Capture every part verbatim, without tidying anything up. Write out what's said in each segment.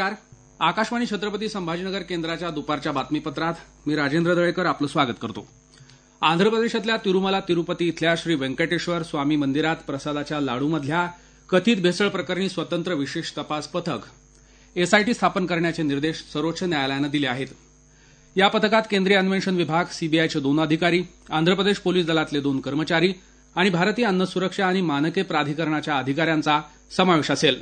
नमस्कार. आकाशवाणी छत्रपती संभाजीनगर केंद्राच्या दुपारच्या बातमीपत्रात मी राजेंद्र दळेकर आपलं स्वागत करतो. आंध्र प्रदेशातल्या तिरुमला तिरुपती इथल्या श्री व्यंकटेश्वर स्वामी मंदिरात प्रसादाच्या लाडूमधल्या कथित भेसळ प्रकरणी स्वतंत्र विशेष तपास पथक एसआयटी स्थापन करण्याचे निर्देश सर्वोच्च न्यायालयानं दिले आहेत. या पथकात केंद्रीय अन्वेषण विभाग, सीबीआयचे दोन अधिकारी, आंध्र प्रदेश पोलीस दलातले दोन कर्मचारी आणि भारतीय अन्न सुरक्षा आणि मानके प्राधिकरणाच्या अधिकाऱ्यांचा समावेश असेल.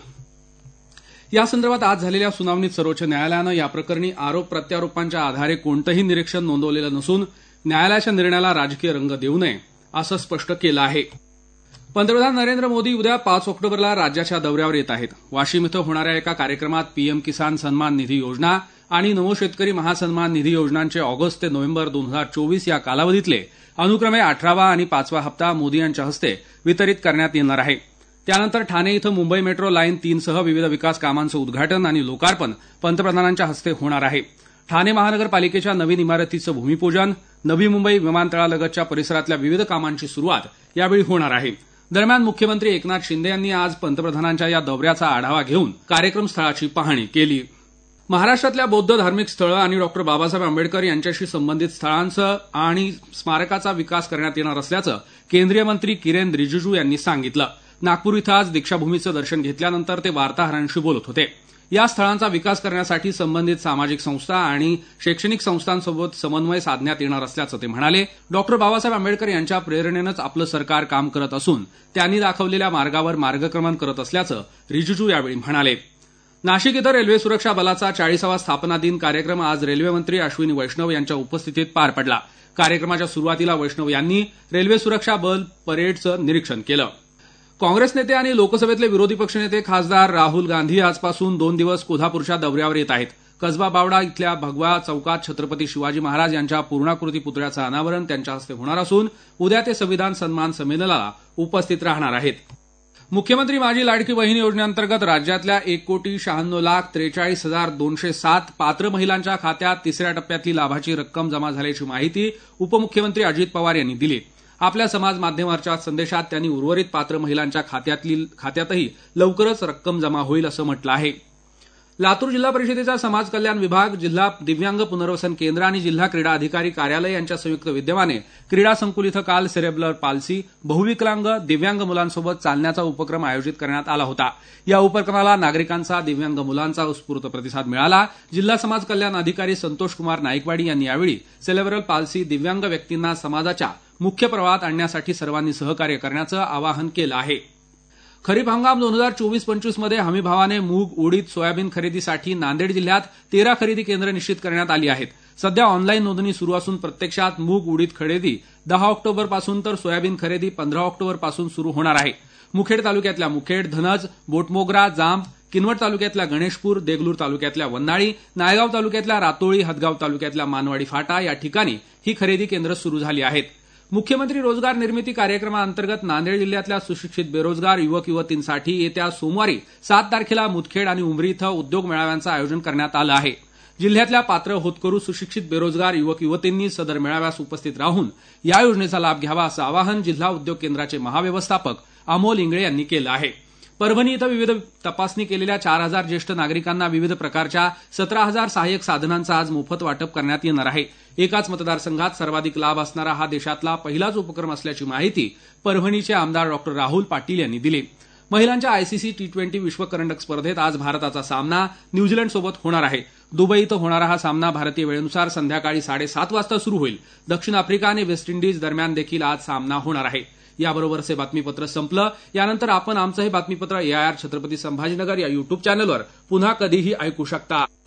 यासंदर्भात आज झालेल्या सुनावणीत सर्वोच्च न्यायालयानं या प्रकरणी आरोप प्रत्यारोपांच्या आधारे कोणतंही निरीक्षण नोंदवलेलं नसून न्यायालयाच्या निर्णयाला राजकीय रंग देऊ नये असं स्पष्ट केलं आहे. पंतप्रधान नरेंद्र मोदी उद्या पाच ऑक्टोबरला राज्याच्या दौऱ्यावर येत आहेत. वाशिम इथं होणाऱ्या एका कार्यक्रमात पीएम किसान सन्मान निधी योजना आणि नमो शेतकरी महासन्मान निधी योजनांचे ऑगस्ट ते नोव्हेंबर दोन हजार चोवीस या कालावधीतले अनुक्रमे अठरावा आणि पाचवा हप्ता मोदी यांच्या हस्ते वितरित करण्यात येणार आहे. त्यानंतर ठाणे इथं मुंबई मेट्रो लाईन तीन सह विविध विकास कामांचं उद्घाटन आणि लोकार्पण पंतप्रधानांच्या हस्ते होणार आहे. ठाणे महानगरपालिकेच्या नवीन इमारतीचं भूमिपूजन, नवी मुंबई विमानतळालगतच्या परिसरातल्या विविध कामांची सुरुवात यावेळी होणार आहे. दरम्यान मुख्यमंत्री एकनाथ शिंदे यांनी आज पंतप्रधानांच्या या दौऱ्याचा आढावा घेऊन कार्यक्रम स्थळाची पाहणी केली. महाराष्ट्रातल्या बौद्ध धार्मिक स्थळं आणि डॉक्टर बाबासाहेब आंबेडकर यांच्याशी संबंधित स्थळांचं आणि स्मारकाचा विकास करण्यात येणार असल्याचं केंद्रीय मंत्री किरेन रिजिजू यांनी सांगितलं. नागपूर इथं आज दीक्षाभूमीचं दर्शन घेतल्यानंतर ते वार्ताहरांशी बोलत होते. या स्थळांचा विकास करण्यासाठी संबंधित सामाजिक संस्था आणि शैक्षणिक संस्थांसोबत समन्वय साधण्यात येणार असल्याचं ते म्हणाले. डॉक्टर बाबासाहेब आंबेडकर यांच्या प्रेरणेनंच आपलं सरकार काम करत असून त्यांनी दाखवलेल्या मार्गावर मार्गक्रमण करत असल्याचं रिजिजू यावेळी म्हणाले. नाशिक इथं रेल्वे सुरक्षा बलाचा चाळीसावा स्थापना दिन कार्यक्रम आज रेल्वेमंत्री अश्विनी वैष्णव यांच्या उपस्थितीत पार पडला. कार्यक्रमाच्या सुरुवातीला वैष्णव यांनी रेल्वे सुरक्षा बल परेडचं निरीक्षण केलं. काँग्रेस नेते आणि लोकसभेतले विरोधी पक्षनेते खासदार राहुल गांधी आजपासून दोन दिवस कोल्हापूरच्या दौऱ्यावर येत आहेत. कसबा बावडा इथल्या भगवा चौकात छत्रपती शिवाजी महाराज यांच्या पूर्णाकृती पुतळ्याचं अनावरण त्यांच्या हस्ते होणार असून उद्या ते संविधान सन्मान संमेलनाला उपस्थित राहणार आहेत. मुख्यमंत्री माझी लाडकी बहीण योजनेअंतर्गत राज्यातल्या एक कोटी शहाण्णव लाख त्रेचाळीस हजार दोनशे सात पात्र महिलांच्या खात्यात तिसऱ्या टप्प्यातली लाभाची रक्कम जमा झाल्याची माहिती उपमुख्यमंत्री अजित पवार यांनी दिली. आपल्या समाज माध्यमाच्या संदेशात त्यांनी उर्वरित पात्र महिलांच्या खात्यातली खात्यातही लवकरच रक्कम जमा होईल असं म्हटलं आहे. लातूर जिल्हा परिषदेचा समाज कल्याण विभाग, जिल्हा दिव्यांग पुनर्वसन केंद्र आणि जिल्हा क्रीडा अधिकारी कार्यालय यांच्या संयुक्त विद्यमाने क्रीडा संकुल इथं काल सेरेब्रल पाल्सी, बहुविकलांग, दिव्यांग मुलांसोबत चालण्याचा उपक्रम आयोजित करण्यात आला होता. या उपक्रमाला नागरिकांचा, दिव्यांग मुलांचा उत्स्फूर्त प्रतिसाद मिळाला. जिल्हा समाज कल्याण अधिकारी संतोष कुमार नाईकवाडी यांनी यावेळी सेरेब्रल पाल्सी दिव्यांग व्यक्तींना समाजाच्या मुख्य प्रवाहात आणण्यासाठी सर्वांनी सहकार्य करण्याचं आवाहन केलं आहे. खरीप हंगाम दोन हजार चोवीस पंचवीस मध्ये हमीभावाने मूग, उडीद, सोयाबीन खरेदीसाठी नांदेड जिल्ह्यात तेरा खरेदी केंद्र निश्चित करण्यात आली आहेत. सध्या ऑनलाईन नोंदणी सुरू असून प्रत्यक्षात मूग, उडीद खरेदी दहा ऑक्टोबर पासून तर सोयाबीन खरेदी पंधरा ऑक्टोबर पासून सुरू होणार आहे. मुखेड तालुक्यातल्या मुखेड, धनज, बोटमोगरा, जांब, किनवट तालुक्यातल्या गणेशपूर, देगलूर तालुक्यातल्या वन्नाळी, नायगाव तालुक्यातल्या रातोळी, हदगाव तालुक्यातल्या मानवाडी फाटा या ठिकाणी ही खरेदी केंद्र सुरू झाली आहेत. मुख्यमंत्री रोजगार निर्मिती कार्यक्रमाअंतर्गत नांदेड जिल्ह्यातल्या सुशिक्षित बेरोजगार युवक युवतींसाठी येत्या सोमवारी सात तारखेला मुदखेड आणि उमरी इथं उद्योग मेळाव्यांचं आयोजन करण्यात आलं आहे. जिल्ह्यातल्या पात्र होतकरू सुशिक्षित बेरोजगार युवक युवतींनी सदर मेळाव्यास उपस्थित राहून या योजनेचा लाभ घ्यावा असं आवाहन जिल्हा उद्योग केंद्राचे महाव्यवस्थापक अमोल इंगळे यांनी केलं आहे. परभणी इथं विविध तपासणी केलेल्या चार हजार ज्येष्ठ नागरिकांना विविध प्रकारच्या सतरा हजार सहाय्यक साधनांचं आज मोफत वाटप करण्यात येणार आहे. एकाच मतदारसंघात सर्वाधिक लाभ असणारा हा देशातला पहिलाच उपक्रम असल्याची माहिती परभणीचे आमदार डॉक्टर राहुल पाटील यांनी दिली. महिलांच्या आयसीसी टी ट्वेंटी विश्वकरंडक स्पर्धेत आज भारताचा सामना न्यूझीलंडसोबत होणार आहे. दुबई इथं होणारा हा सामना भारतीय वेळेनुसार संध्याकाळी साडेसात वाजता सुरू होईल. दक्षिण आफ्रिका आणि वेस्ट इंडिज दरम्यान देखील आज सामना होणार आहे. याबरोबरच हे बातमीपत्र संपलं. यानंतर आपण आमचं हे बातमीपत्र एआयआर छत्रपती संभाजीनगर या युट्यूब चॅनलवर पुन्हा कधीही ऐकू शकता.